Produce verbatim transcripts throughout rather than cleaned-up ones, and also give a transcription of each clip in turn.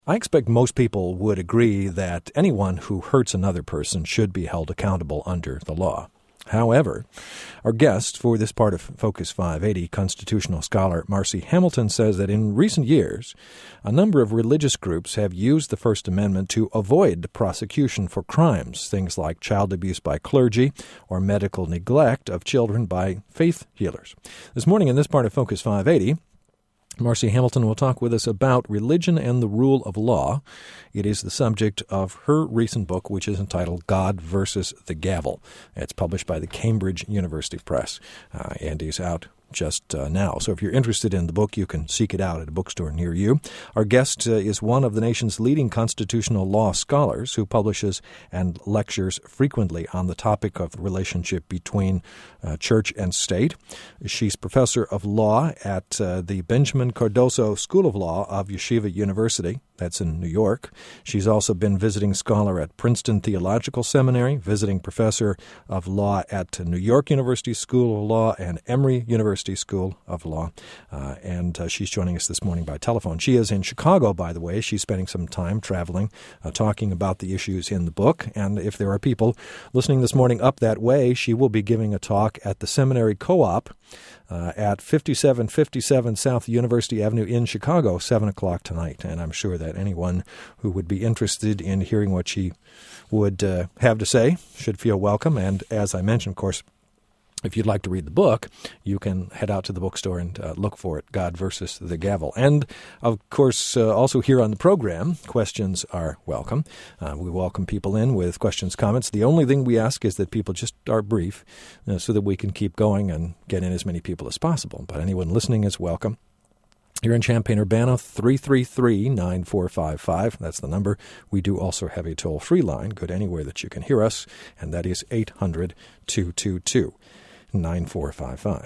I expect most people would agree that anyone who hurts another person should be held accountable under the law. However, our guest for this part of Focus five eighty, constitutional scholar Marcy Hamilton, says that in recent years, a number of religious groups have used the First Amendment to avoid prosecution for crimes, things like child abuse by clergy or medical neglect of children by faith healers. This morning in this part of Focus five eighty, Marcy Hamilton will talk with us about religion and the rule of law. It is the subject of her recent book, which is entitled God versus the Gavel. It's published by the Cambridge University Press, uh, and is out just uh, now. So if you're interested in the book, you can seek it out at a bookstore near you. Our guest uh, is one of the nation's leading constitutional law scholars who publishes and lectures frequently on the topic of the relationship between uh, church and state. She's professor of law at uh, the Benjamin Cardoso School of Law of Yeshiva University. That's in New York. She's also been visiting scholar at Princeton Theological Seminary, visiting professor of law at New York University School of Law and Emory University School of Law. Uh, and uh, she's joining us this morning by telephone. She is in Chicago, by the way. She's spending some time traveling, uh, talking about the issues in the book. And if there are people listening this morning up that way, she will be giving a talk at the Seminary Co-op Uh, at fifty-seven fifty-seven South University Avenue in Chicago, seven o'clock tonight. And I'm sure that anyone who would be interested in hearing what she would uh, have to say should feel welcome. And as I mentioned, of course, if you'd like to read the book, you can head out to the bookstore and uh, look for it, God versus the Gavel. And, of course, uh, also here on the program, questions are welcome. Uh, we welcome people in with questions, comments. The only thing we ask is that people just are brief uh, so that we can keep going and get in as many people as possible. But anyone listening is welcome. Here in Champaign-Urbana, three three three, nine four five five. That's the number. We do also have a toll-free line, good anywhere that you can hear us, and that is eight hundred, two two two, nine four five five.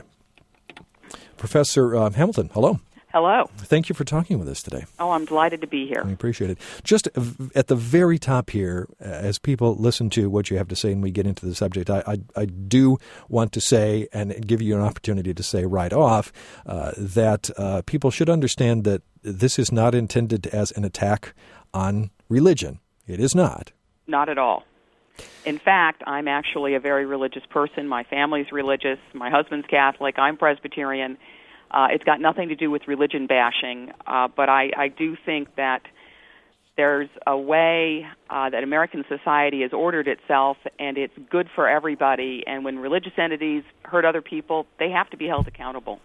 Professor uh, Hamilton, hello. Hello. Thank you for talking with us today. Oh, I'm delighted to be here. We appreciate it. Just at the very top here, as people listen to what you have to say and we get into the subject, I, I, I do want to say and give you an opportunity to say right off uh, that uh, people should understand that this is not intended as an attack on religion. It is not. Not at all. In fact, I'm actually a very religious person. My family's religious. My husband's Catholic. I'm Presbyterian. Uh, it's got nothing to do with religion bashing, uh, but I, I do think that there's a way uh, that American society has ordered itself, and it's good for everybody. And when religious entities hurt other people, they have to be held accountable.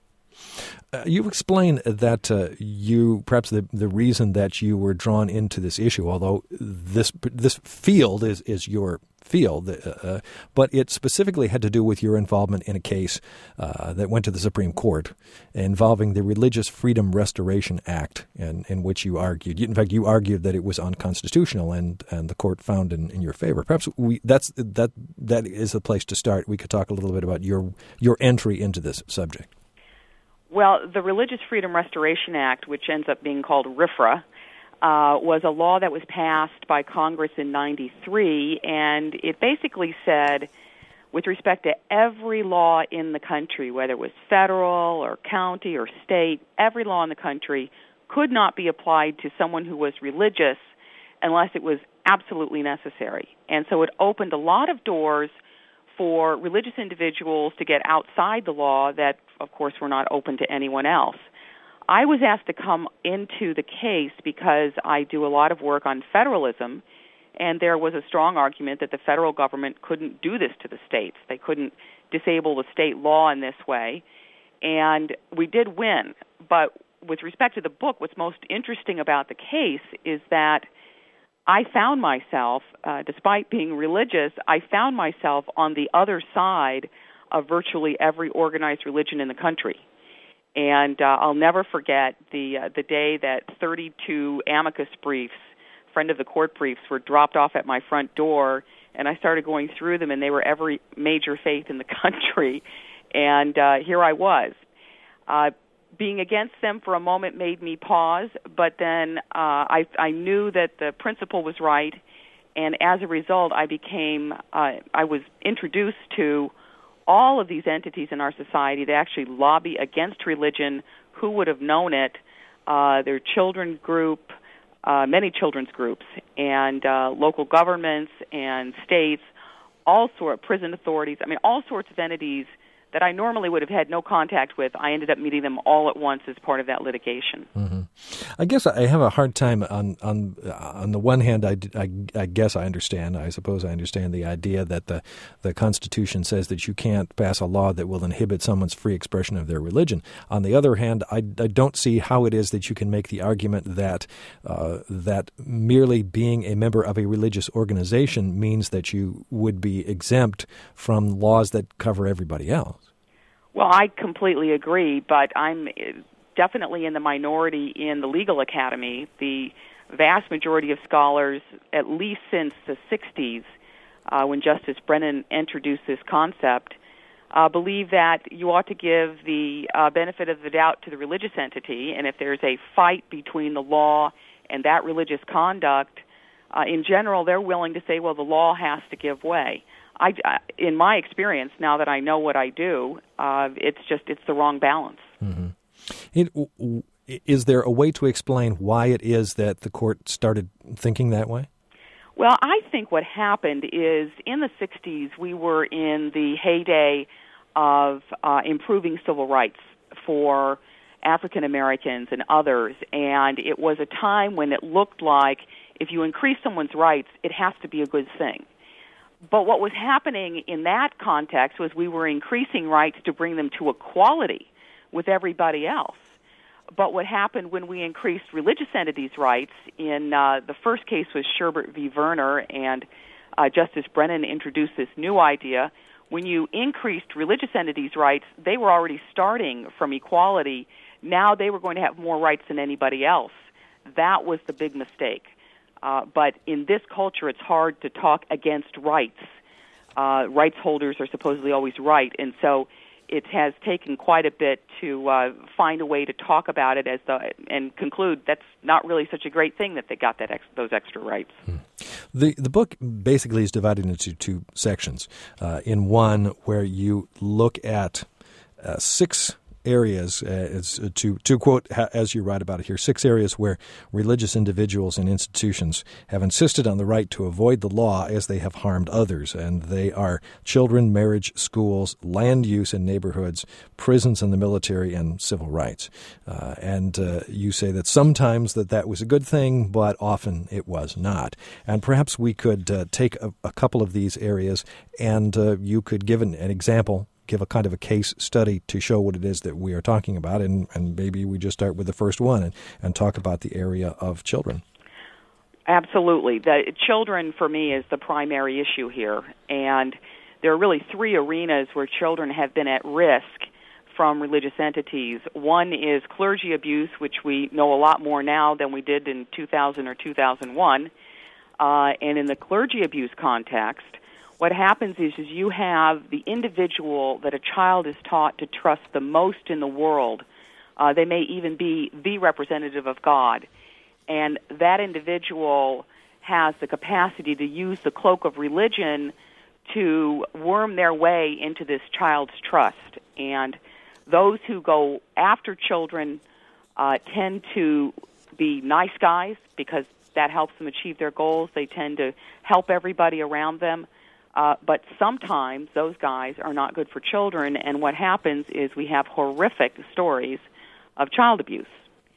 Uh, you explain that uh, you, perhaps the, the reason that you were drawn into this issue, although this this field is, is your field, uh, but it specifically had to do with your involvement in a case uh, that went to the Supreme Court involving the Religious Freedom Restoration Act, in, in which you argued. In fact, you argued that it was unconstitutional, and, and the court found in, in your favor. Perhaps we that's that that is a place to start. We could talk a little bit about your your entry into this subject. Well, the Religious Freedom Restoration Act, which ends up being called R F R A, uh, was a law that was passed by Congress in ninety-three, and it basically said, with respect to every law in the country, whether it was federal or county or state, every law in the country could not be applied to someone who was religious unless it was absolutely necessary. And so it opened a lot of doors for religious individuals to get outside the law that, of course, were not open to anyone else. I was asked to come into the case because I do a lot of work on federalism, and there was a strong argument that the federal government couldn't do this to the states. They couldn't disable the state law in this way, and we did win. But with respect to the book, what's most interesting about the case is that I found myself, uh, despite being religious, I found myself on the other side of virtually every organized religion in the country. And uh, I'll never forget the uh, the day that thirty-two amicus briefs, friend of the court briefs, were dropped off at my front door, and I started going through them, and they were every major faith in the country. And uh, here I was. Uh, Being against them for a moment made me pause, but then uh, I, I knew that the principle was right, and as a result, I became, uh, I was introduced to all of these entities in our society that actually lobby against religion. Who would have known it? Uh, their children group, uh, many children's groups and uh, local governments and states, all sort of prison authorities. I mean, all sorts of entities that I normally would have had no contact with. I ended up meeting them all at once as part of that litigation. Mm-hmm. I guess I have a hard time on on on the one hand. I, I, I guess I understand. I suppose I understand the idea that the the Constitution says that you can't pass a law that will inhibit someone's free expression of their religion. On the other hand, I, I don't see how it is that you can make the argument that uh, that merely being a member of a religious organization means that you would be exempt from laws that cover everybody else. Well, I completely agree, but I'm definitely in the minority in the legal academy. The vast majority of scholars, at least since the sixties, uh, when Justice Brennan introduced this concept, uh, believe that you ought to give the uh, benefit of the doubt to the religious entity, and if there's a fight between the law and that religious conduct, uh, in general, they're willing to say, well, the law has to give way. I, in my experience, now that I know what I do, uh, it's just it's the wrong balance. Mm-hmm. It, is there a way to explain why it is that the court started thinking that way? Well, I think what happened is in the sixties, we were in the heyday of uh, improving civil rights for African Americans and others, and it was a time when it looked like if you increase someone's rights, it has to be a good thing. But what was happening in that context was we were increasing rights to bring them to equality with everybody else. But what happened when we increased religious entities' rights, in uh, the first case was Sherbert v. Verner, and uh, Justice Brennan introduced this new idea. When you increased religious entities' rights, they were already starting from equality. Now they were going to have more rights than anybody else. That was the big mistake. Uh, but in this culture, it's hard to talk against rights. Uh, rights holders are supposedly always right, and so it has taken quite a bit to uh, find a way to talk about it as the, and conclude that's not really such a great thing that they got that ex- those extra rights. Hmm. The the book basically is divided into two sections. Uh, in one, where you look at uh, six areas, uh, it's, uh, to to quote ha- as you write about it here, six areas where religious individuals and institutions have insisted on the right to avoid the law as they have harmed others, and they are children, marriage, schools, land use in neighborhoods, prisons and the military, and civil rights. Uh, and uh, you say that sometimes that that was a good thing, but often it was not. And perhaps we could uh, take a, a couple of these areas, and uh, you could give an, an example, give a kind of a case study to show what it is that we are talking about, and, and maybe we just start with the first one and, and talk about the area of children. Absolutely. The children, for me, is the primary issue here, and there are really three arenas where children have been at risk from religious entities. One is clergy abuse, which we know a lot more now than we did in two thousand or two thousand one, uh, and in the clergy abuse context, what happens is, is you have the individual that a child is taught to trust the most in the world. Uh, they may even be the representative of God. And that individual has the capacity to use the cloak of religion to worm their way into this child's trust. And those who go after children uh, tend to be nice guys because that helps them achieve their goals. They tend to help everybody around them. Uh, but sometimes those guys are not good for children, and what happens is we have horrific stories of child abuse.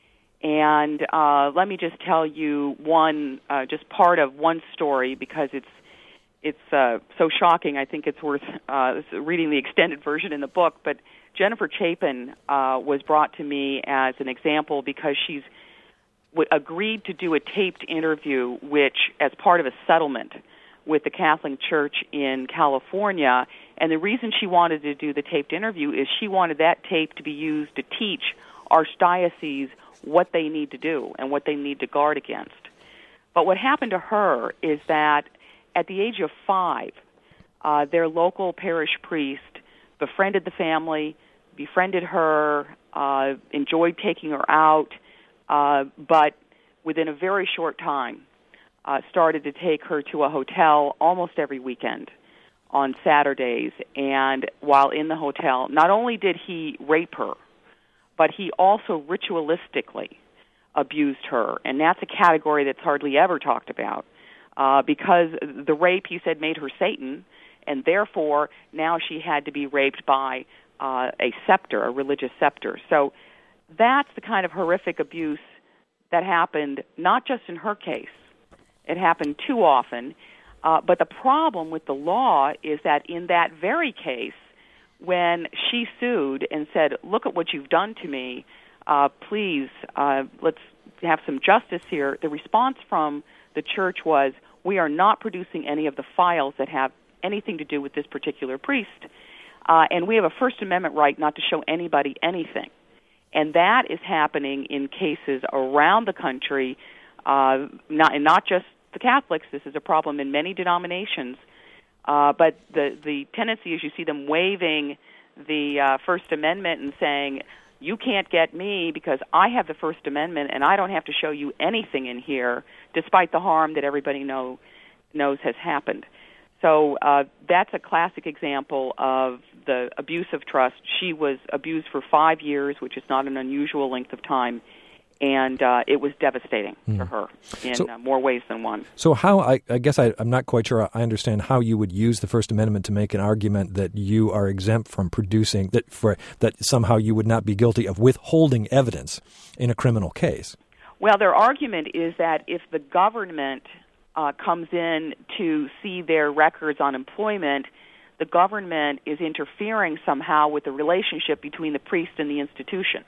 And uh, let me just tell you one, uh, just part of one story, because it's it's uh, so shocking. I think it's worth uh, reading the extended version in the book. But Jennifer Chapin uh, was brought to me as an example because she's w- agreed to do a taped interview, which, as part of a settlement with the Catholic Church in California, and the reason she wanted to do the taped interview is she wanted that tape to be used to teach archdioceses what they need to do and what they need to guard against. But what happened to her is that at the age of five, uh, their local parish priest befriended the family, befriended her, uh, enjoyed taking her out, uh, but within a very short time, Uh, started to take her to a hotel almost every weekend on Saturdays. And while in the hotel, not only did he rape her, but he also ritualistically abused her. And that's a category that's hardly ever talked about uh, because the rape, he said, made her Satan, and therefore now she had to be raped by uh, a scepter, a religious scepter. So that's the kind of horrific abuse that happened not just in her case. It happened too often. Uh, but the problem with the law is that in that very case, when she sued and said, look at what you've done to me, uh, please, uh, let's have some justice here, the response from the church was, we are not producing any of the files that have anything to do with this particular priest, uh, and we have a First Amendment right not to show anybody anything. And that is happening in cases around the country, uh, not, and not just the Catholics. This is a problem in many denominations. Uh, but the, the tendency is you see them waiving the uh, First Amendment and saying, you can't get me because I have the First Amendment and I don't have to show you anything in here, despite the harm that everybody know, knows has happened. So uh, that's a classic example of the abuse of trust. She was abused for five years, which is not an unusual length of time, and uh, it was devastating mm. for her in so, uh, more ways than one. So how, I, I guess I, I'm not quite sure I understand how you would use the First Amendment to make an argument that you are exempt from producing, that for that somehow you would not be guilty of withholding evidence in a criminal case. Well, their argument is that if the government uh, comes in to see their records on employment, the government is interfering somehow with the relationship between the priest and the institution.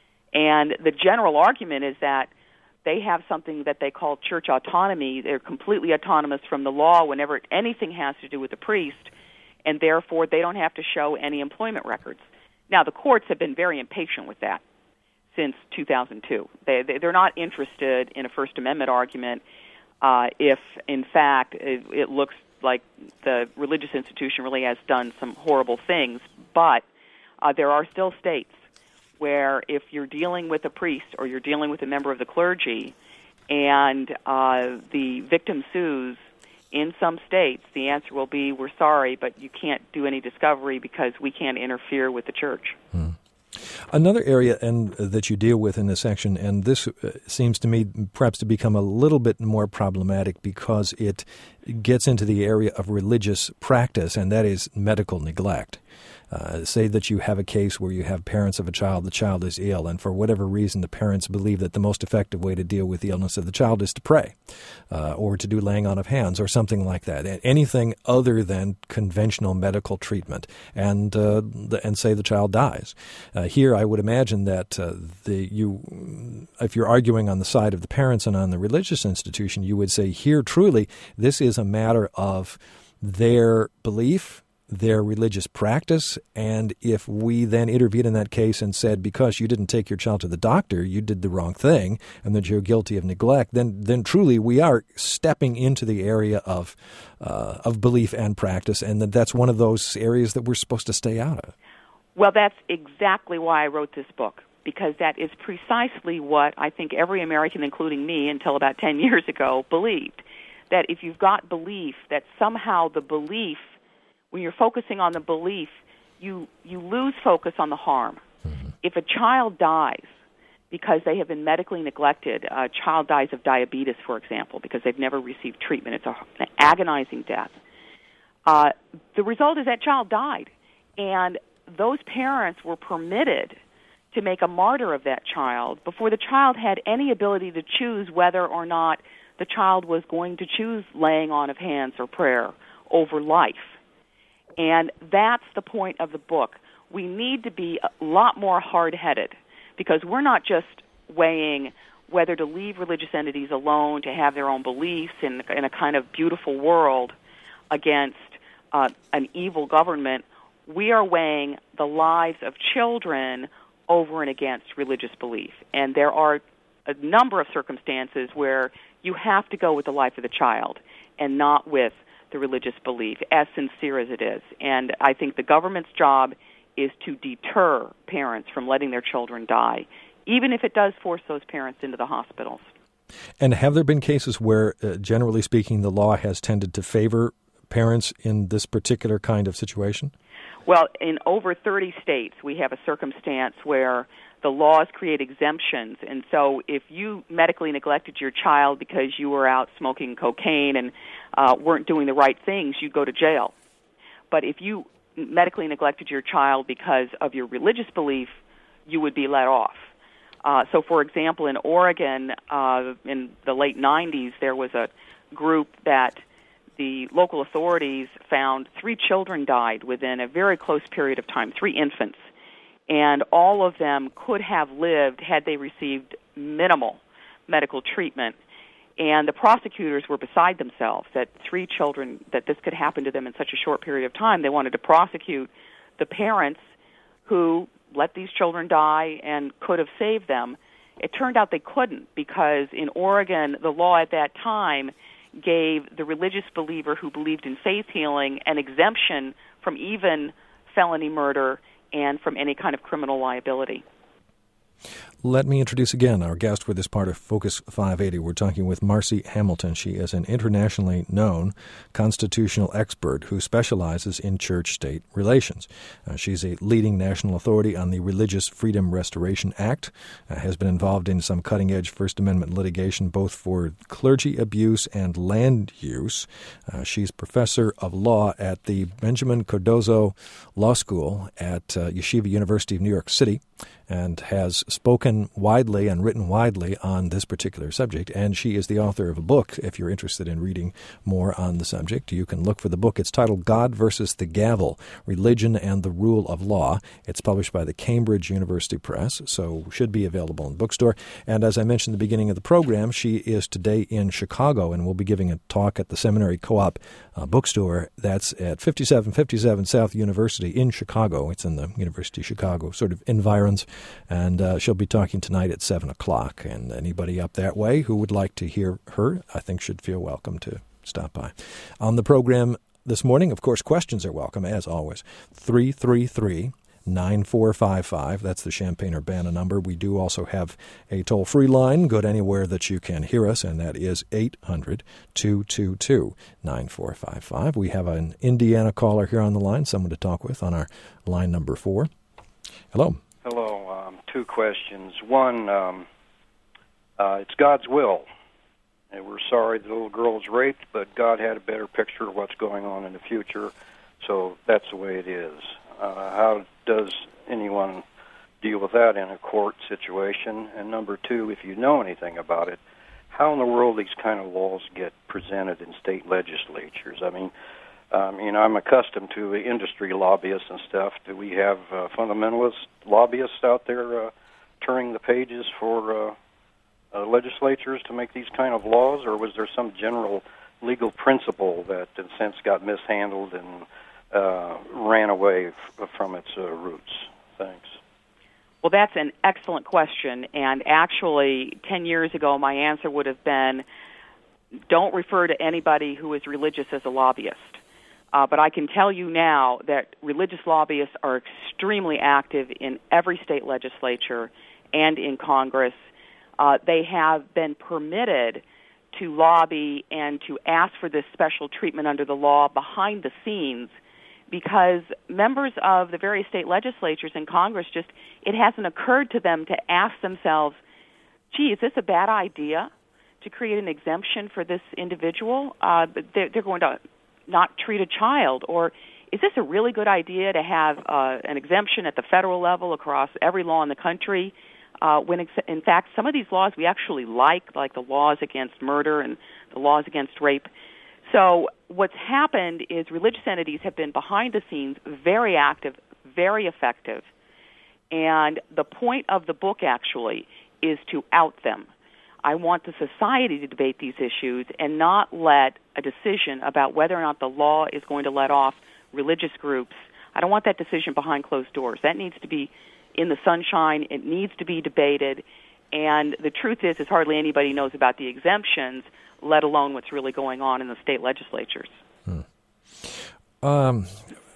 And the general argument is that they have something that they call church autonomy. They're completely autonomous from the law whenever anything has to do with the priest, and therefore they don't have to show any employment records. Now, the courts have been very impatient with that since two thousand two. They, they're not interested in a First Amendment argument uh, if, in fact, it, it looks like the religious institution really has done some horrible things. But uh, there are still states where if you're dealing with a priest or you're dealing with a member of the clergy and uh, the victim sues, in some states the answer will be, we're sorry, but you can't do any discovery because we can't interfere with the church. Hmm. Another area and uh, that you deal with in this section, and this uh, seems to me perhaps to become a little bit more problematic because it gets into the area of religious practice, and that is medical neglect. Uh, say that you have a case where you have parents of a child, the child is ill, and for whatever reason the parents believe that the most effective way to deal with the illness of the child is to pray uh, or to do laying on of hands or something like that, anything other than conventional medical treatment, and uh, the, and say the child dies. Uh, here I would imagine that uh, the you, if you're arguing on the side of the parents and on the religious institution, you would say here truly this is a matter of their belief, their religious practice, and if we then intervened in that case and said, because you didn't take your child to the doctor, you did the wrong thing, and that you're guilty of neglect, then then truly we are stepping into the area of uh, of belief and practice, and that that's one of those areas that we're supposed to stay out of. Well, that's exactly why I wrote this book, because that is precisely what I think every American, including me, until about ten years ago, believed, that if you've got belief, that somehow the belief, when you're focusing on the belief, you, you lose focus on the harm. Mm-hmm. If a child dies because they have been medically neglected, a child dies of diabetes, for example, because they've never received treatment, it's a, an agonizing death, uh, the result is that child died. And those parents were permitted to make a martyr of that child before the child had any ability to choose whether or not the child was going to choose laying on of hands or prayer over life. And that's the point of the book. We need to be a lot more hard-headed because we're not just weighing whether to leave religious entities alone to have their own beliefs in, in a kind of beautiful world against uh, an evil government. We are weighing the lives of children over and against religious belief. And there are a number of circumstances where you have to go with the life of the child and not with the religious belief, as sincere as it is. And I think the government's job is to deter parents from letting their children die, even if it does force those parents into the hospitals. And have there been cases where, uh, generally speaking, the law has tended to favor parents in this particular kind of situation? Well, in over thirty states, we have a circumstance where the laws create exemptions. And so if you medically neglected your child because you were out smoking cocaine and uh, weren't doing the right things, you'd go to jail. But if you medically neglected your child because of your religious belief, you would be let off. Uh, so, for example, in Oregon, uh, in the late nineties, there was a group that the local authorities found three children died within a very close period of time, three infants. And all of them could have lived had they received minimal medical treatment. And the prosecutors were beside themselves that three children, that this could happen to them in such a short period of time. They wanted to prosecute the parents who let these children die and could have saved them. It turned out they couldn't, because in Oregon, the law at that time gave the religious believer who believed in faith healing an exemption from even felony murder and from any kind of criminal liability. Let me introduce again our guest for this part of Focus five eighty. We're talking with Marcy Hamilton. She is an internationally known constitutional expert who specializes in church-state relations. Uh, she's a leading national authority on the Religious Freedom Restoration Act, uh, has been involved in some cutting-edge First Amendment litigation both for clergy abuse and land use. Uh, she's professor of law at the Benjamin Cardozo Law School at uh, Yeshiva University of New York City, and has spoken widely and written widely on this particular subject. And she is the author of a book. If you're interested in reading more on the subject, you can look for the book. It's titled God versus the Gavel, Religion and the Rule of Law. It's published by the Cambridge University Press, so should be available in the bookstore. And as I mentioned at the beginning of the program, she is today in Chicago and will be giving a talk at the Seminary Co-op uh, bookstore. That's at fifty-seven fifty-seven South University in Chicago. It's in the University of Chicago sort of environs. And uh, she'll be talking tonight at seven o'clock. And anybody up that way who would like to hear her, I think, should feel welcome to stop by. On the program this morning, of course, questions are welcome, as always. three three three, nine four five five. That's the Champaign-Urbana number. We do also have a toll-free line, good anywhere that you can hear us, and that is eight hundred, two two two, nine four five five. We have an Indiana caller here on the line, someone to talk with on our line number four. Hello. Hello. Um, two questions. One, um, uh, it's God's will. And we're sorry the little girl was raped, but God had a better picture of what's going on in the future, so that's the way it is. Uh, how does anyone deal with that in a court situation? And number two, if you know anything about it, how in the world these kind of laws get presented in state legislatures? I mean, Um, you know, I'm accustomed to industry lobbyists and stuff. Do we have uh, fundamentalist lobbyists out there uh, turning the pages for uh, uh, legislatures to make these kind of laws, or was there some general legal principle that, in a sense, got mishandled and uh, ran away f- from its uh, roots? Thanks. Well, that's an excellent question, and actually, ten years ago, my answer would have been, don't refer to anybody who is religious as a lobbyist. Uh, but I can tell you now that religious lobbyists are extremely active in every state legislature and in Congress. Uh, they have been permitted to lobby and to ask for this special treatment under the law behind the scenes, because members of the various state legislatures and Congress just, it hasn't occurred to them to ask themselves, gee, is this a bad idea to create an exemption for this individual? Uh, they're, they're going to not treat a child, or is this a really good idea to have uh, an exemption at the federal level across every law in the country, uh, when ex- in fact some of these laws we actually like, like the laws against murder and the laws against rape. So what's happened is religious entities have been behind the scenes very active, very effective, and the point of the book actually is to out them. I want the society to debate these issues and not let a decision about whether or not the law is going to let off religious groups. I don't want that decision behind closed doors. That needs to be in the sunshine. It needs to be debated. And the truth is, is hardly anybody knows about the exemptions, let alone what's really going on in the state legislatures. Hmm. Um,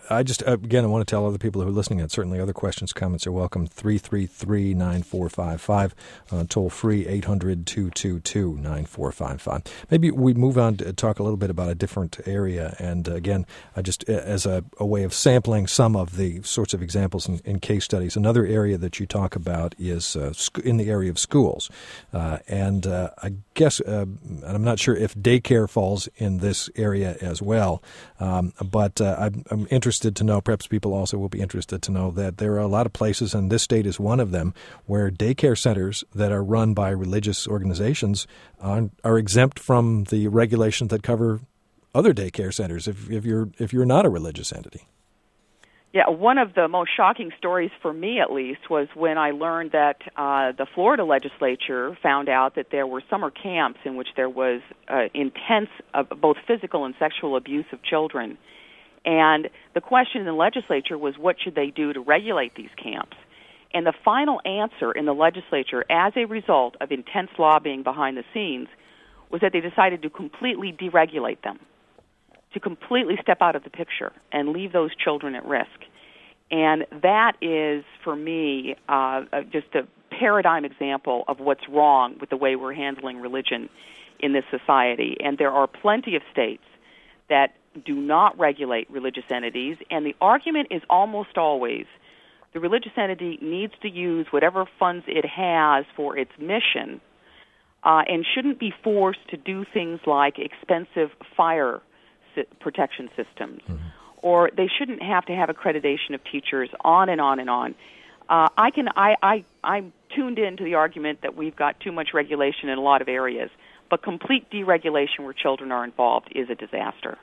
I just, again, I want to tell other people who are listening that certainly other questions, comments are welcome. three three three, nine four five five, uh, toll free eight hundred, two two two, nine four five five. Maybe we move on to talk a little bit about a different area. And uh, again, I just as a, a way of sampling some of the sorts of examples in, in case studies, another area that you talk about is uh, sc- in the area of schools. Uh, and uh, I guess, uh, and I'm not sure if daycare falls in this area as well, um, but uh, I'm, I'm interested to know, perhaps people also will be interested to know, that there are a lot of places, and this state is one of them, where daycare centers that are run by religious organizations are, are exempt from the regulations that cover other daycare centers if, if you're if you're not a religious entity. Yeah, one of the most shocking stories for me, at least, was when I learned that uh, the Florida legislature found out that there were summer camps in which there was uh, intense uh, both physical and sexual abuse of children. And the question in the legislature was, what should they do to regulate these camps? And the final answer in the legislature, as a result of intense lobbying behind the scenes, was that they decided to completely deregulate them, to completely step out of the picture and leave those children at risk. And that is, for me, uh, just a paradigm example of what's wrong with the way we're handling religion in this society. And there are plenty of states that do not regulate religious entities, and the argument is almost always the religious entity needs to use whatever funds it has for its mission uh, and shouldn't be forced to do things like expensive fire si- protection systems, mm-hmm. or they shouldn't have to have accreditation of teachers, on and on and on. Uh, I can I, I I'm tuned into the argument that we've got too much regulation in a lot of areas, but complete deregulation where children are involved is a disaster.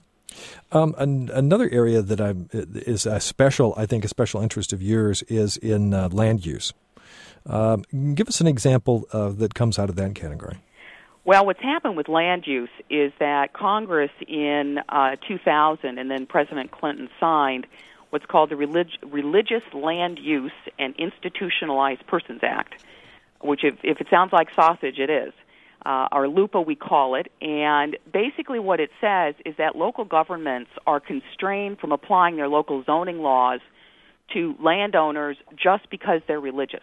Um, an, another area that I, is a special, I think, a special interest of yours is in uh, land use. Um, give us an example uh, that comes out of that category. Well, what's happened with land use is that Congress in uh, two thousand and then President Clinton signed what's called the Relig- Religious Land Use and Institutionalized Persons Act, which if, if it sounds like sausage, it is. Uh, or LUPA, we call it, and basically what it says is that local governments are constrained from applying their local zoning laws to landowners just because they're religious.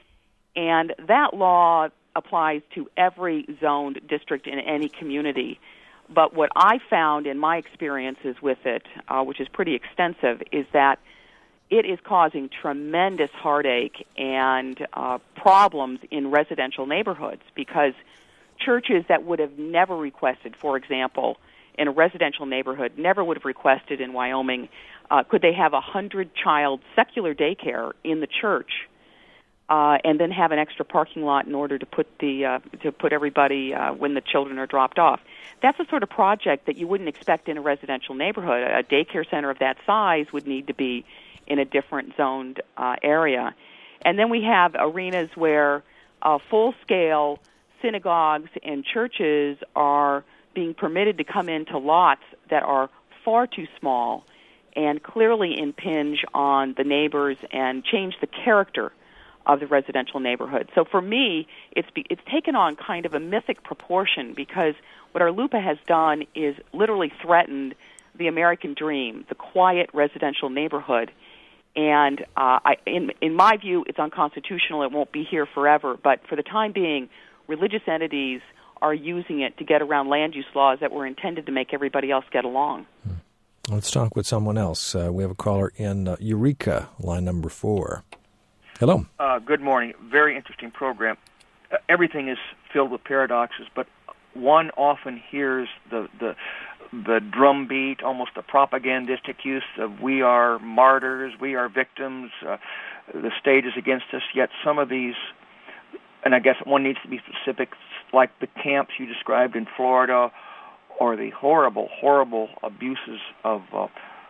And that law applies to every zoned district in any community. But what I found in my experiences with it, uh, which is pretty extensive, is that it is causing tremendous heartache and uh, problems in residential neighborhoods because churches that would have never requested, for example, in a residential neighborhood, never would have requested in Wyoming, uh, could they have a hundred-child secular daycare in the church uh, and then have an extra parking lot in order to put the uh, to put everybody uh, when the children are dropped off? That's the sort of project that you wouldn't expect in a residential neighborhood. A daycare center of that size would need to be in a different zoned uh, area. And then we have arenas where uh, full-scale synagogues and churches are being permitted to come into lots that are far too small and clearly impinge on the neighbors and change the character of the residential neighborhood. So for me, it's be, it's taken on kind of a mythic proportion because what our LUPA has done is literally threatened the American dream, the quiet residential neighborhood. And uh, I, in, in my view, it's unconstitutional. It won't be here forever. But for the time being, religious entities are using it to get around land use laws that were intended to make everybody else get along. Let's talk with someone else. Uh, we have a caller in uh, Eureka, line number four. Hello. Uh, good morning. Very interesting program. Uh, everything is filled with paradoxes, but one often hears the the the drumbeat, almost the propagandistic use of we are martyrs, we are victims, uh, the state is against us, yet some of these, and I guess one needs to be specific, like the camps you described in Florida, or the horrible, horrible abuses of uh,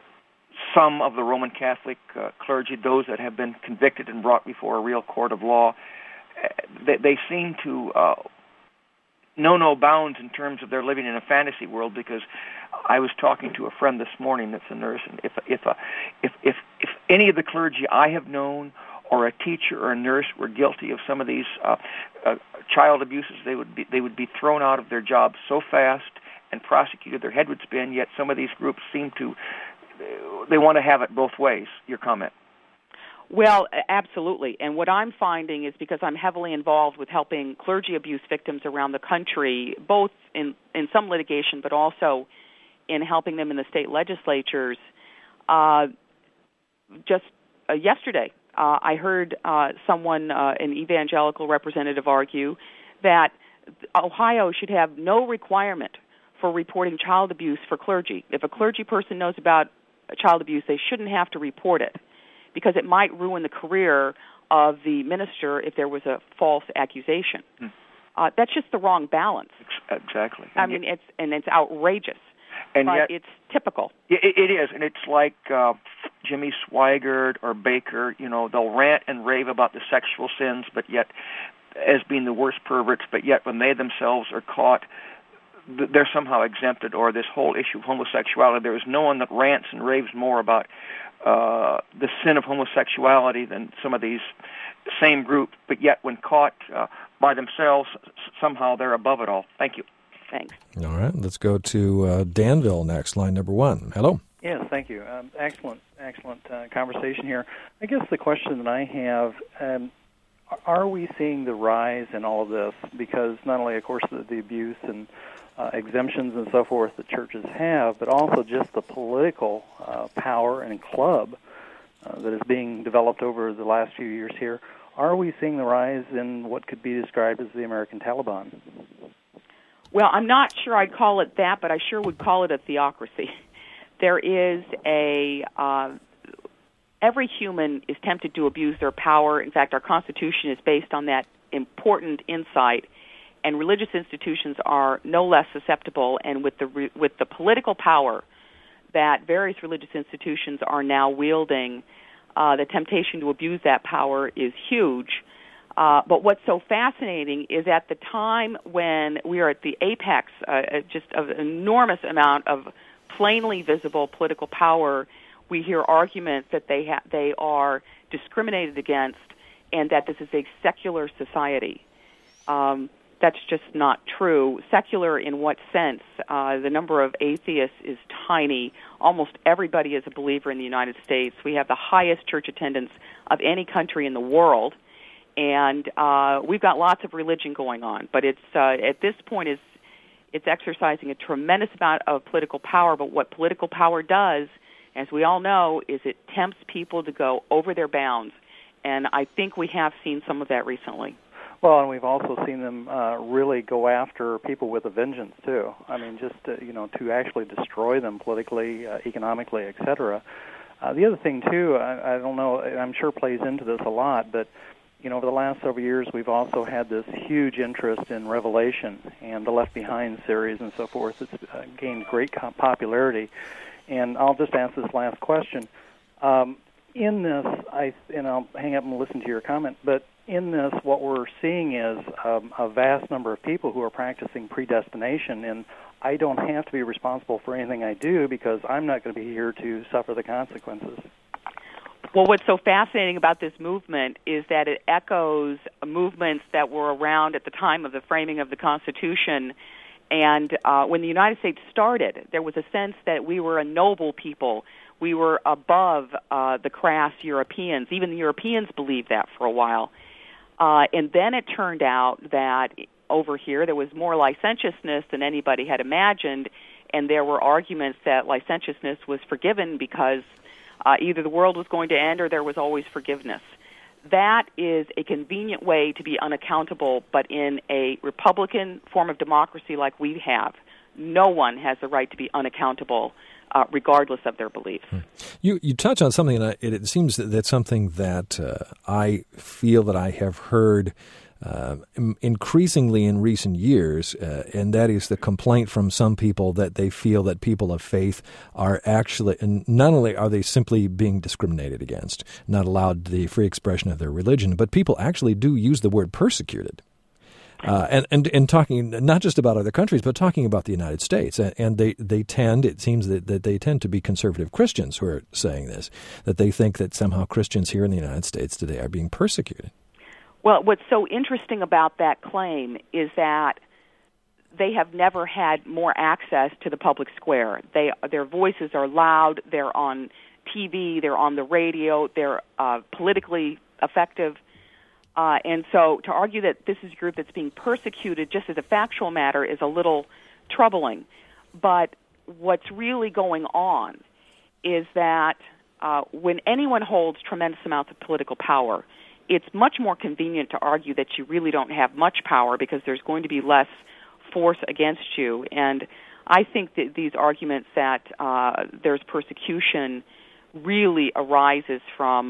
some of the Roman Catholic uh, clergy, those that have been convicted and brought before a real court of law. They, they seem to uh, know no bounds in terms of their living in a fantasy world, because I was talking to a friend this morning that's a nurse, and if if uh, if, if if any of the clergy I have known or a teacher or a nurse were guilty of some of these uh, uh, child abuses, they would be they would be thrown out of their jobs so fast and prosecuted. Their head would spin. Yet some of these groups seem to they want to have it both ways. Your comment? Well, absolutely. And what I'm finding is, because I'm heavily involved with helping clergy abuse victims around the country, both in, in some litigation, but also in helping them in the state legislatures, uh, just uh, yesterday, uh, I heard uh, someone, uh, an evangelical representative, argue that Ohio should have no requirement for reporting child abuse for clergy. If a clergy person knows about child abuse, they shouldn't have to report it, because it might ruin the career of the minister if there was a false accusation. Hmm. Uh, that's just the wrong balance. Exactly. I mean, it's and it's outrageous, and but yet, it's typical. It, it is, and it's like uh, Jimmy Swaggart or Baker. You know, they'll rant and rave about the sexual sins, but yet as being the worst perverts. But yet, when they themselves are caught, they're somehow exempted. Or this whole issue of homosexuality, there is no one that rants and raves more about Uh, the sin of homosexuality than some of these same groups, but yet when caught uh, by themselves, somehow they're above it all. Thank you. Thanks. All right, let's go to uh, Danville next, line number one. Hello. Yes, thank you. Um, excellent, excellent uh, conversation here. I guess the question that I have, um, are we seeing the rise in all of this? Because not only, of course, the, the abuse and Uh, exemptions and so forth that churches have, but also just the political uh, power and club uh, that is being developed over the last few years here. Are we seeing the rise in what could be described as the American Taliban? Well, I'm not sure I'd call it that, but I sure would call it a theocracy. There is a... Uh, every human is tempted to abuse their power. In fact, our Constitution is based on that important insight, and religious institutions are no less susceptible. And with the re- with the political power that various religious institutions are now wielding, uh, the temptation to abuse that power is huge. Uh, but what's so fascinating is at the time when we are at the apex, uh, just of an enormous amount of plainly visible political power, we hear arguments that they ha- they are discriminated against and that this is a secular society. Um, That's just not true. Secular in what sense? Uh, the number of atheists is tiny. Almost everybody is a believer in the United States. We have the highest church attendance of any country in the world, and uh, we've got lots of religion going on. But it's uh, at this point is it's exercising a tremendous amount of political power. But what political power does, as we all know, is it tempts people to go over their bounds, and I think we have seen some of that recently. Well, and we've also seen them uh, really go after people with a vengeance, too. I mean, just, uh, you know, to actually destroy them politically, uh, economically, et cetera. Uh, the other thing, too, I, I don't know, I'm sure plays into this a lot, but, you know, over the last several years, we've also had this huge interest in Revelation and the Left Behind series and so forth. It's uh, gained great popularity. And I'll just ask this last question. Um, in this, I, and I'll hang up and listen to your comment, but in this, what we're seeing is um, a vast number of people who are practicing predestination, and I don't have to be responsible for anything I do because I'm not going to be here to suffer the consequences. Well, what's so fascinating about this movement is that it echoes movements that were around at the time of the framing of the Constitution. And uh, when the United States started, there was a sense that we were a noble people. We were above uh, the crass Europeans. Even the Europeans believed that for a while. Uh, and then it turned out that over here there was more licentiousness than anybody had imagined, and there were arguments that licentiousness was forgiven because uh, either the world was going to end or there was always forgiveness. That is a convenient way to be unaccountable, but in a Republican form of democracy like we have, no one has the right to be unaccountable Uh, regardless of their beliefs. You you touch on something, and it, it seems that that's something that uh, I feel that I have heard uh, increasingly in recent years, uh, and that is the complaint from some people that they feel that people of faith are actually, and not only are they simply being discriminated against, not allowed the free expression of their religion, but people actually do use the word persecuted. Uh, and, and and talking not just about other countries, but talking about the United States. And, and they, they tend, it seems that, that they tend to be conservative Christians who are saying this, that they think that somehow Christians here in the United States today are being persecuted. Well, what's so interesting about that claim is that they have never had more access to the public square. They, their voices are loud. They're on T V. They're on the radio. They're uh, politically effective. Uh, and so to argue that this is a group that's being persecuted just as a factual matter is a little troubling. But what's really going on is that uh, when anyone holds tremendous amounts of political power, it's much more convenient to argue that you really don't have much power because there's going to be less force against you. And I think that these arguments that uh, there's persecution really arises from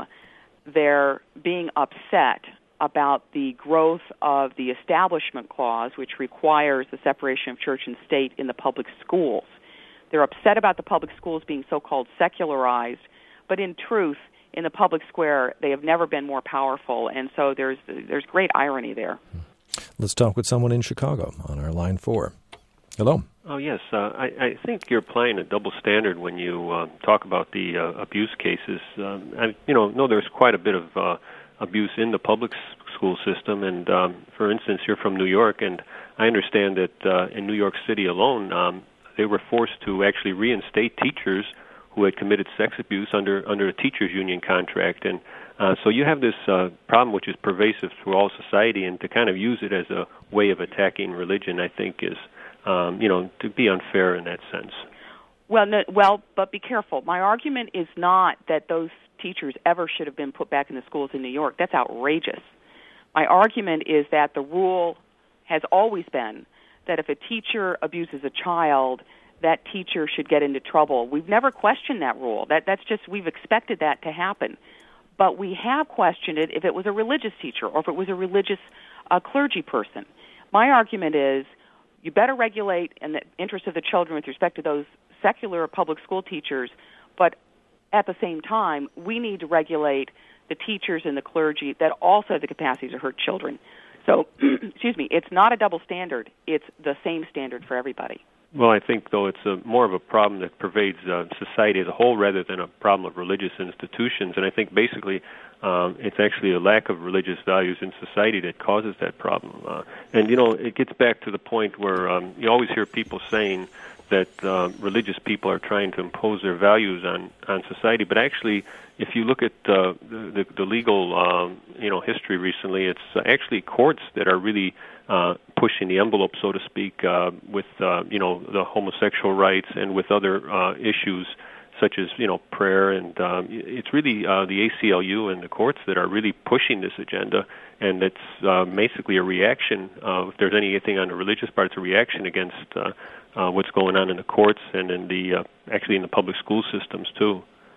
their being upset about the growth of the Establishment Clause, which requires the separation of church and state in the public schools. They're upset about the public schools being so-called secularized, but in truth, in the public square, they have never been more powerful, and so there's there's great irony there. Let's talk with someone in Chicago on our line four. Hello. Oh, yes. Uh, I, I think you're applying a double standard when you uh, talk about the uh, abuse cases. Um, I, you know, no, there's quite a bit of uh, abuse in the public school system, and um, for instance, you're from New York, and I understand that uh, in New York City alone, um, they were forced to actually reinstate teachers who had committed sex abuse under under a teachers' union contract. And uh, so you have this uh, problem which is pervasive through all society, and to kind of use it as a way of attacking religion, I think, is, um, you know, to be unfair in that sense. Well, no, well, but be careful. My argument is not that those teachers ever should have been put back in the schools in New York. That's outrageous. My argument is that the rule has always been that if a teacher abuses a child, that teacher should get into trouble. We've never questioned that rule. That that's just, we've expected that to happen. But we have questioned it if it was a religious teacher or if it was a religious uh, clergy person. My argument is you better regulate in the interest of the children with respect to those secular public school teachers, but at the same time, we need to regulate the teachers and the clergy that also have the capacity to hurt children. So, excuse me, it's not a double standard. It's the same standard for everybody. Well, I think, though, it's a, more of a problem that pervades uh, society as a whole rather than a problem of religious institutions. And I think basically um, it's actually a lack of religious values in society that causes that problem. Uh, and, you know, it gets back to the point where um, you always hear people saying that uh, religious people are trying to impose their values on, on society. But actually, if you look at uh, the, the legal, um, you know, history recently, it's uh, actually courts that are really uh, pushing the envelope, so to speak, uh, with, uh, you know, the homosexual rights and with other uh, issues such as, you know, prayer. And um, it's really uh, the A C L U and the courts that are really pushing this agenda. And it's uh, basically a reaction, uh, if there's anything on the religious part, it's a reaction against uh, uh, what's going on in the courts and in the uh, actually in the public school systems, too.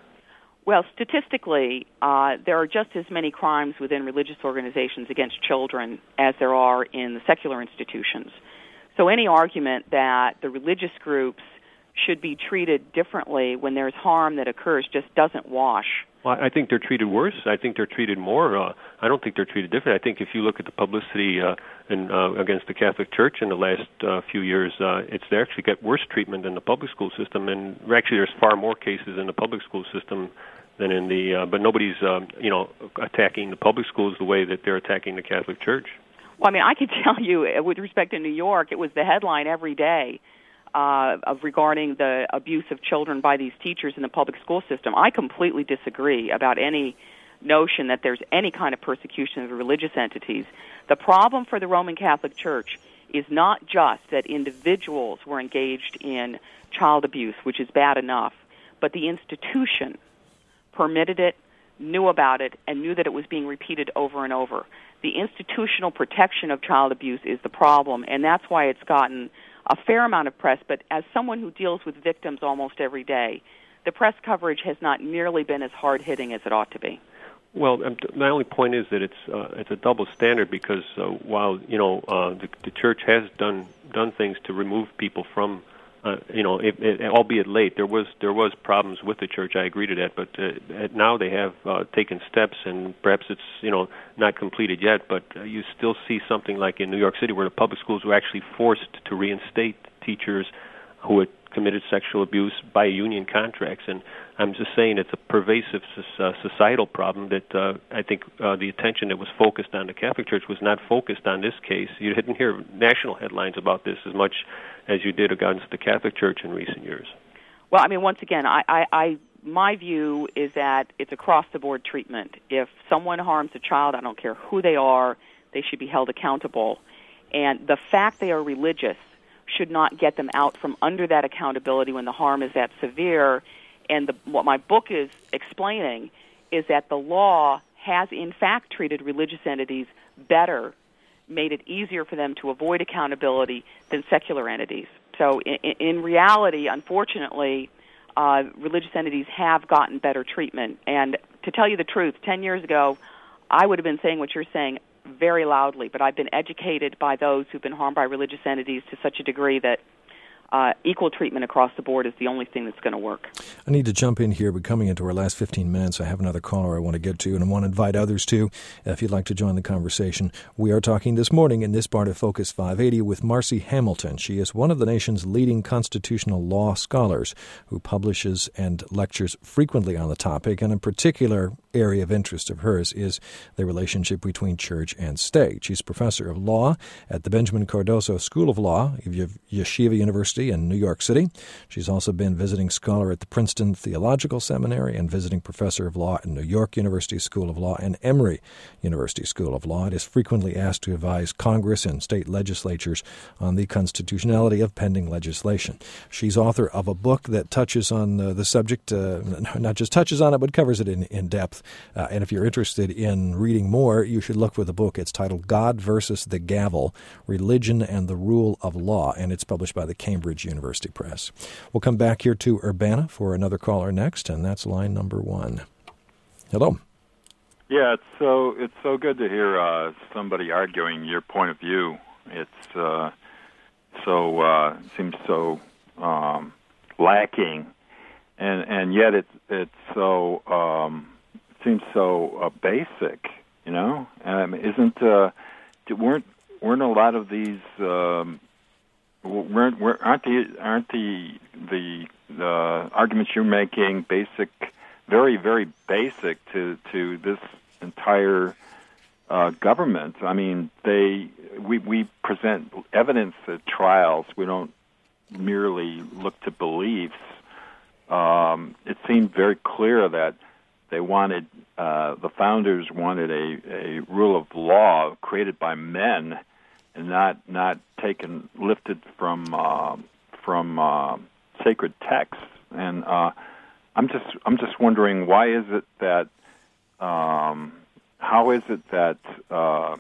Well, statistically, uh, there are just as many crimes within religious organizations against children as there are in the secular institutions. So any argument that the religious groups should be treated differently when there's harm that occurs just doesn't wash. Well, I think they're treated worse. I think they're treated more. Uh, I don't think they're treated different. I think if you look at the publicity uh, in, uh, against the Catholic Church in the last uh, few years, uh, it's they actually get worse treatment than the public school system. And actually, there's far more cases in the public school system than in the. Uh, but nobody's, um, you know, attacking the public schools the way that they're attacking the Catholic Church. Well, I mean, I can tell you, with respect to New York, it was the headline every day. Uh, of regarding the abuse of children by these teachers in the public school system. I completely disagree about any notion that there's any kind of persecution of religious entities. The problem for the Roman Catholic Church is not just that individuals were engaged in child abuse, which is bad enough, but the institution permitted it, knew about it, and knew that it was being repeated over and over. The institutional protection of child abuse is the problem, and that's why it's gotten a fair amount of press, but as someone who deals with victims almost every day, the press coverage has not nearly been as hard-hitting as it ought to be. Well, um, my only point is that it's uh, it's a double standard because uh, while you know uh, the, the church has done done things to remove people from, uh, you know, it, it, albeit late, there was there was problems with the church. I agree to that, but uh, now they have uh, taken steps, and perhaps it's you know not completed yet. But uh, you still see something like in New York City where the public schools were actually forced to reinstate teachers who had committed sexual abuse by union contracts. And I'm just saying it's a pervasive uh, societal problem that uh, I think uh, the attention that was focused on the Catholic Church was not focused on this case. You didn't hear national headlines about this as much as you did against the Catholic Church in recent years. Well, I mean, once again, I, I, I my view is that it's across-the-board treatment. If someone harms a child, I don't care who they are, they should be held accountable. And the fact they are religious should not get them out from under that accountability when the harm is that severe. And the, what my book is explaining is that the law has, in fact, treated religious entities better, made it easier for them to avoid accountability than secular entities. So in, in reality, unfortunately, uh, religious entities have gotten better treatment. And to tell you the truth, ten years ago, I would have been saying what you're saying very loudly, but I've been educated by those who've been harmed by religious entities to such a degree that Uh, equal treatment across the board is the only thing that's going to work. I need to jump in here, but coming into our last fifteen minutes, I have another caller I want to get to, and I want to invite others to, if you'd like to join the conversation. We are talking this morning in this part of Focus five eighty with Marcy Hamilton. She is one of the nation's leading constitutional law scholars who publishes and lectures frequently on the topic, and a particular area of interest of hers is the relationship between church and state. She's professor of law at the Benjamin Cardoso School of Law of Yeshiva University in New York City. She's also been visiting scholar at the Princeton Theological Seminary and visiting professor of law at New York University School of Law and Emory University School of Law. It is frequently asked to advise Congress and state legislatures on the constitutionality of pending legislation. She's author of a book that touches on uh, the subject, uh, not just touches on it, but covers it in, in depth. Uh, and if you're interested in reading more, you should look for the book. It's titled God versus the Gavel, Religion and the Rule of Law, and it's published by the Cambridge University Press. We'll come back here to Urbana for another caller next, and that's line number one. Hello. Yeah, it's so it's so good to hear uh, somebody arguing your point of view. It's uh, so uh, seems so um, lacking, and and yet it it's so um, seems so uh, basic. You know, um, isn't uh, weren't weren't a lot of these um, Weren't, aren't the aren't the the uh, arguments you're making basic, very very basic to to this entire uh, government? I mean, they we we present evidence at trials. We don't merely look to beliefs. Um, it seemed very clear that they wanted uh, the founders wanted a, a rule of law created by men, and not not taken lifted from uh, from uh, sacred texts. And uh, I'm just I'm just wondering, why is it that um, how is it that uh,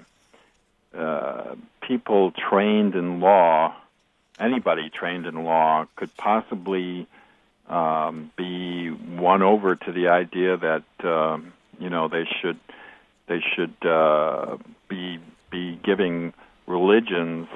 uh, people trained in law, anybody trained in law, could possibly um, be won over to the idea that uh, you know they should they should uh, be be giving religions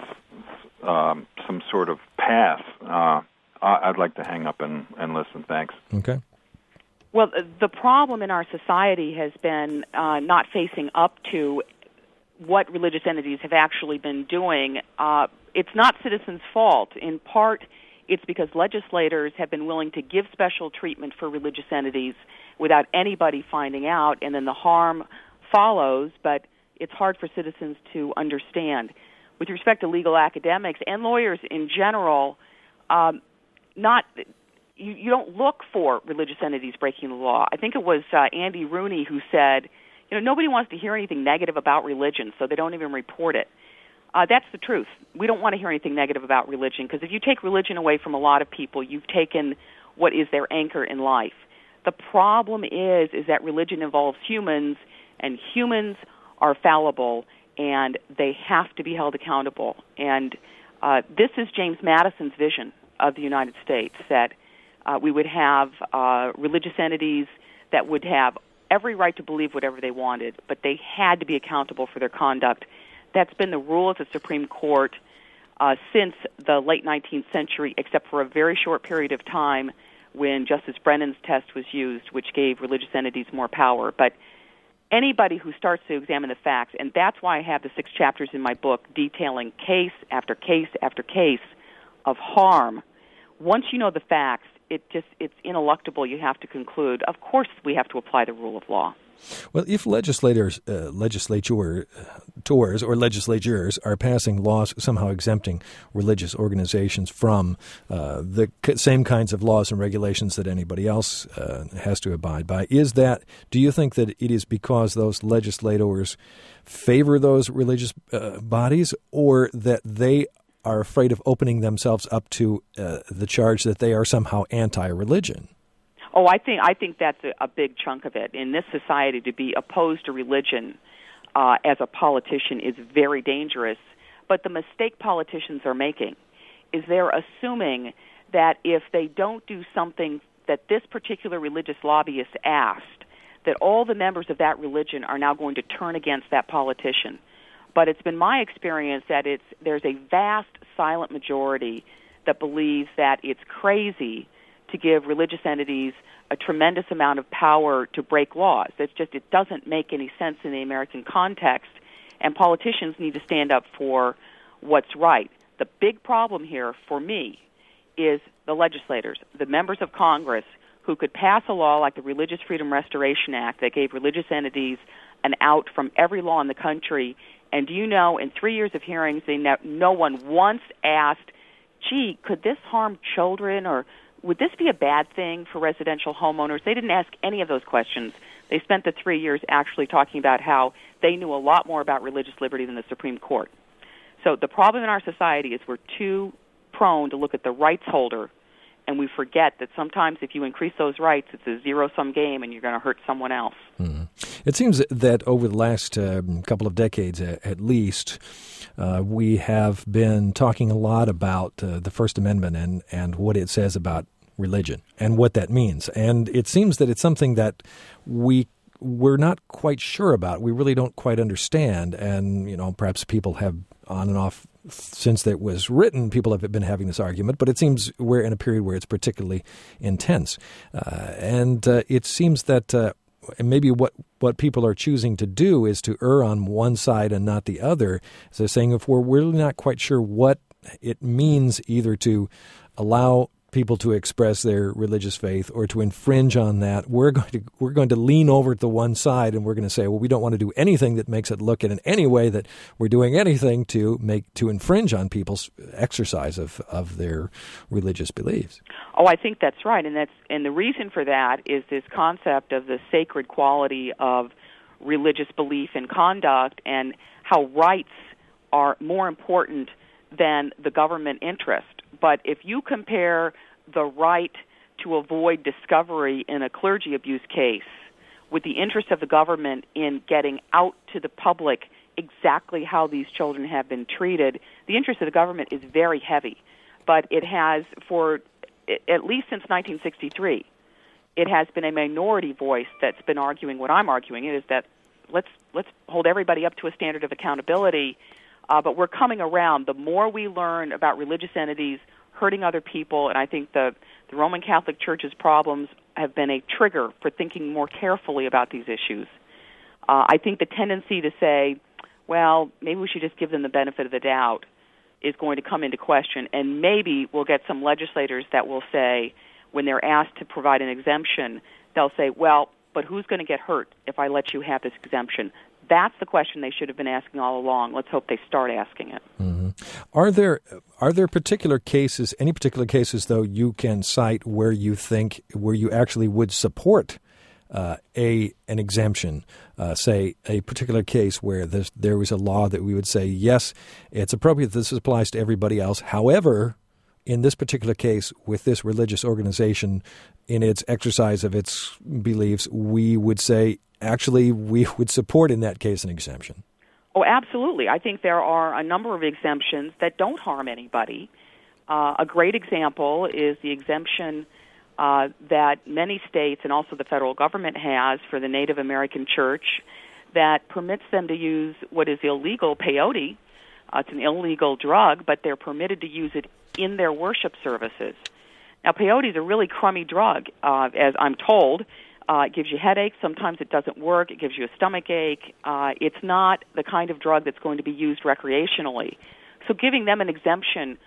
um, some sort of pass. Uh, I'd like to hang up and, and listen. Thanks. Okay. Well, the problem in our society has been uh, not facing up to what religious entities have actually been doing. Uh, it's not citizens' fault. In part, it's because legislators have been willing to give special treatment for religious entities without anybody finding out, and then the harm follows, but it's hard for citizens to understand. With respect to legal academics and lawyers in general, um, not you, you don't look for religious entities breaking the law. I think it was uh, Andy Rooney who said, you know, nobody wants to hear anything negative about religion, so they don't even report it. Uh, that's the truth. We don't want to hear anything negative about religion, because if you take religion away from a lot of people, you've taken what is their anchor in life. The problem is, is that religion involves humans, and humans are fallible, and they have to be held accountable. And uh, this is James Madison's vision of the United States, that uh, we would have uh, religious entities that would have every right to believe whatever they wanted, but they had to be accountable for their conduct. That's been the rule of the Supreme Court uh, since the late nineteenth century, except for a very short period of time when Justice Brennan's test was used, which gave religious entities more power. But anybody who starts to examine the facts, and that's why I have the six chapters in my book detailing case after case after case of harm once you know the facts, it just it's ineluctable. You have to conclude, of course, we have to apply the rule of law. Well, if legislators, uh, legislature, uh, tours or legislatures are passing laws somehow exempting religious organizations from uh, the c- same kinds of laws and regulations that anybody else uh, has to abide by, is that, do you think that it is because those legislators favor those religious uh, bodies, or that they are afraid of opening themselves up to uh, the charge that they are somehow anti-religion? Oh, I think I think that's a, a big chunk of it. In this society, to be opposed to religion uh, as a politician is very dangerous. But the mistake politicians are making is they're assuming that if they don't do something that this particular religious lobbyist asked, that all the members of that religion are now going to turn against that politician. But it's been my experience that it's there's a vast silent majority that believes that it's crazy to give religious entities a tremendous amount of power to break laws. It's just, it doesn't make any sense in the American context, and politicians need to stand up for what's right. The big problem here, for me, is the legislators, the members of Congress, who could pass a law like the Religious Freedom Restoration Act that gave religious entities an out from every law in the country. And do you know, in three years of hearings, they no, no one once asked, gee, could this harm children, or would this be a bad thing for residential homeowners? They didn't ask any of those questions. They spent the three years actually talking about how they knew a lot more about religious liberty than the Supreme Court. So the problem in our society is we're too prone to look at the rights holder, and we forget that sometimes if you increase those rights, it's a zero-sum game and you're going to hurt someone else. Mm. It seems that over the last uh, couple of decades uh, at least, uh, we have been talking a lot about uh, the First Amendment and, and what it says about religion and what that means. And it seems that it's something that we we're not quite sure about. We really don't quite understand. And, you know, perhaps people have on and off since it was written, people have been having this argument, but it seems we're in a period where it's particularly intense. Uh, and uh, it seems that uh, maybe what, what people are choosing to do is to err on one side and not the other. So they're saying if we're really not quite sure what it means either to allow people to express their religious faith or to infringe on that, we're going to we're going to lean over to one side and we're going to say, well, we don't want to do anything that makes it look in any way that we're doing anything to make to infringe on people's exercise of, of their religious beliefs. Oh, I think that's right, and that's and the reason for that is this concept of the sacred quality of religious belief and conduct, and how rights are more important than the government interest. But if you compare the right to avoid discovery in a clergy abuse case with the interest of the government in getting out to the public exactly how these children have been treated, the interest of the government is very heavy. But it has, for at least since nineteen sixty-three, it has been a minority voice that's been arguing what I'm arguing, is that let's let's hold everybody up to a standard of accountability. Uh, but we're coming around. The more we learn about religious entities hurting other people, and I think the, the Roman Catholic Church's problems have been a trigger for thinking more carefully about these issues. Uh, I think the tendency to say, well, maybe we should just give them the benefit of the doubt is going to come into question, and maybe we'll get some legislators that will say, when they're asked to provide an exemption, they'll say, well, but who's going to get hurt if I let you have this exemption? That's the question they should have been asking all along. Let's hope they start asking it. Mm-hmm. Are there are there particular cases, any particular cases, though, you can cite where you think, where you actually would support uh, a an exemption, uh, say a particular case where there's, there was a law that we would say, yes, it's appropriate, this applies to everybody else. However, in this particular case, with this religious organization, in its exercise of its beliefs, we would say, actually, we would support in that case an exemption. Oh, absolutely. I think there are a number of exemptions that don't harm anybody. Uh, a great example is the exemption uh, that many states and also the federal government has for the Native American Church that permits them to use what is illegal, peyote. Uh, it's an illegal drug, but they're permitted to use it in their worship services. Now, peyote is a really crummy drug, uh, as I'm told. Uh, it gives you headaches. Sometimes it doesn't work. It gives you a stomach ache. Uh, it's not the kind of drug that's going to be used recreationally. So giving them an exemption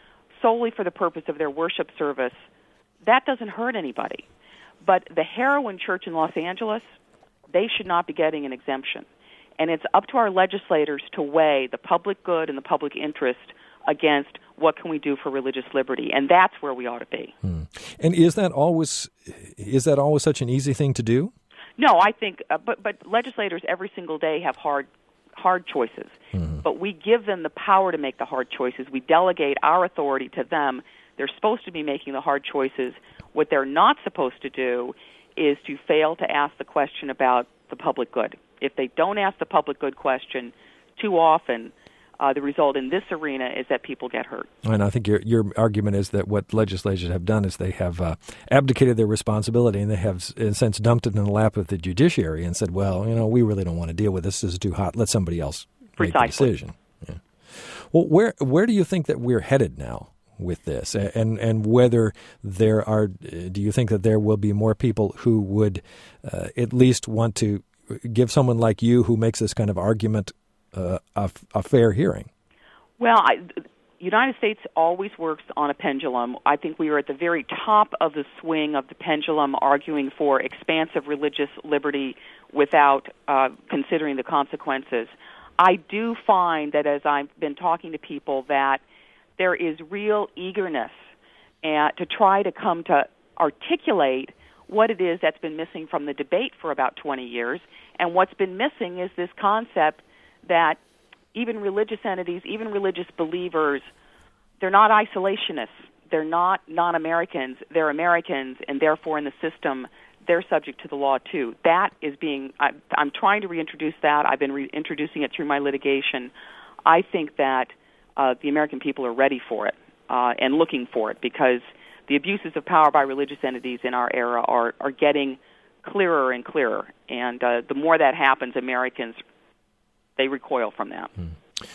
solely for the purpose of their worship service, that doesn't hurt anybody. But the heroin church in Los Angeles, they should not be getting an exemption. And it's up to our legislators to weigh the public good and the public interest against what can we do for religious liberty, and that's where we ought to be. Hmm. And is that always is that always such an easy thing to do? No, I think, uh, but but legislators every single day have hard hard choices, mm-hmm. but we give them the power to make the hard choices. We delegate our authority to them. They're supposed to be making the hard choices. What they're not supposed to do is to fail to ask the question about the public good. If they don't ask the public good question too often, uh, the result in this arena is that people get hurt. And I think your your argument is that what legislators have done is they have uh, abdicated their responsibility, and they have, in a sense, dumped it in the lap of the judiciary and said, well, you know, we really don't want to deal with this. This is too hot. Let somebody else Precisely. make the decision. Yeah. Well, where where do you think that we're headed now with this, and and whether there are, do you think that there will be more people who would uh, at least want to give someone like you who makes this kind of argument uh, a, a fair hearing? Well, I, the United States always works on a pendulum. I think we are at the very top of the swing of the pendulum, arguing for expansive religious liberty without uh, considering the consequences. I do find that as I've been talking to people that there is real eagerness uh, to try to come to articulate what it is that's been missing from the debate for about twenty years. And what's been missing is this concept that even religious entities, even religious believers, they're not isolationists. They're not non-Americans. They're Americans, and therefore in the system, they're subject to the law too. That is being, I, I'm trying to reintroduce that. I've been reintroducing it through my litigation. I think that uh, the American people are ready for it uh, and looking for it, because the abuses of power by religious entities in our era are, are getting clearer and clearer. And uh, the more that happens, Americans, they recoil from that. Hmm.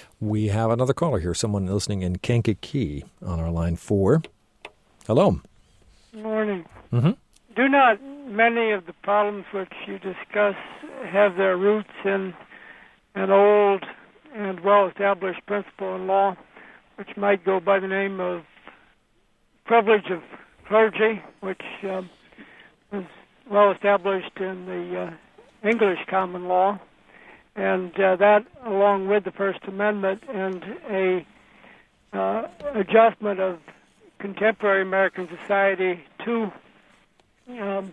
We have another caller here, someone listening in Kankakee on our line four. Hello. Good morning. Mm-hmm. Do not many of the problems which you discuss have their roots in an old and well-established principle in law, which might go by the name of privilege of clergy, which um, was well-established in the uh, English common law, and uh, that, along with the First Amendment and a uh, adjustment of contemporary American society to um,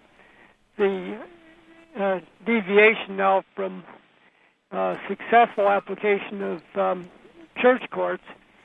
the uh, deviation now from uh, successful application of um, church courts,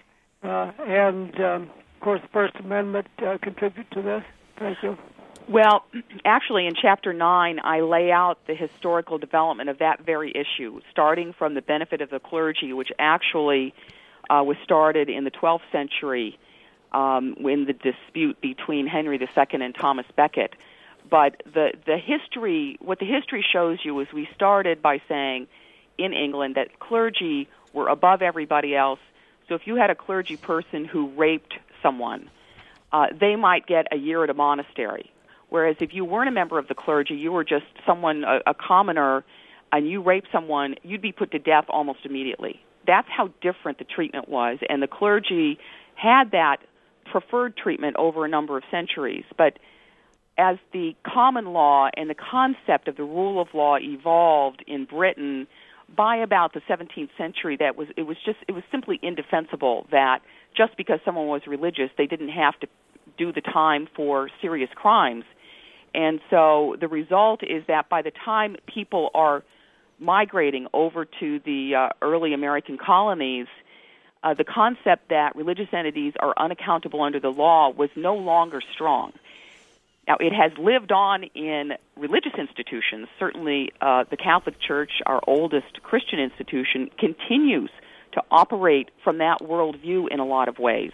uh, and um, of course the First Amendment uh, contribute to this. Thank you. Well, actually, in Chapter nine, I lay out the historical development of that very issue, starting from the benefit of the clergy, which actually uh, was started in the twelfth century um, in the dispute between Henry the Second and Thomas Becket. But the, the history, what the history shows you is we started by saying in England that clergy were above everybody else. So if you had a clergy person who raped someone, uh, they might get a year at a monastery. Whereas if you weren't a member of the clergy, you were just someone, a, a commoner, and you raped someone, you'd be put to death almost immediately. That's how different the treatment was, and the clergy had that preferred treatment over a number of centuries. But as the common law and the concept of the rule of law evolved in Britain, by about the seventeenth century, that was it was just it was simply indefensible that just because someone was religious, they didn't have to do the time for serious crimes. And so the result is that by the time people are migrating over to the uh, early American colonies, uh, the concept that religious entities are unaccountable under the law was no longer strong. Now, it has lived on in religious institutions. Certainly, uh, the Catholic Church, our oldest Christian institution, continues to operate from that worldview in a lot of ways.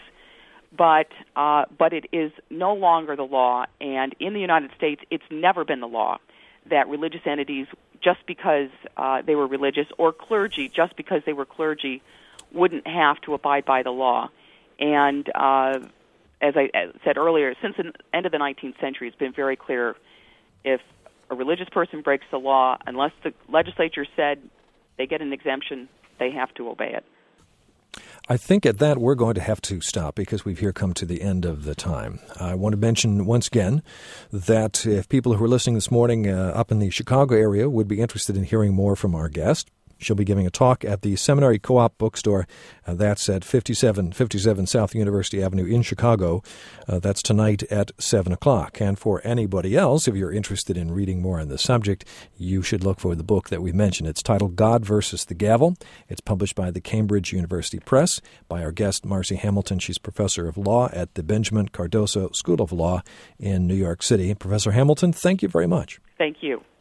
But uh, but it is no longer the law, and in the United States, it's never been the law that religious entities, just because uh, they were religious, or clergy, just because they were clergy, wouldn't have to abide by the law. And uh, as I said earlier, since the end of the nineteenth century, it's been very clear, if a religious person breaks the law, unless the legislature said they get an exemption, they have to obey it. I think at that we're going to have to stop because we've here come to the end of the time. I want to mention once again that if people who are listening this morning uh, up in the Chicago area would be interested in hearing more from our guest, she'll be giving a talk at the Seminary Co-op Bookstore. Uh, that's at fifty-seven fifty-seven South University Avenue in Chicago. Uh, that's tonight at seven o'clock. And for anybody else, if you're interested in reading more on the subject, you should look for the book that we mentioned. It's titled God versus the Gavel. It's published by the Cambridge University Press by our guest, Marcy Hamilton. She's professor of law at the Benjamin Cardoso School of Law in New York City. Professor Hamilton, thank you very much. Thank you.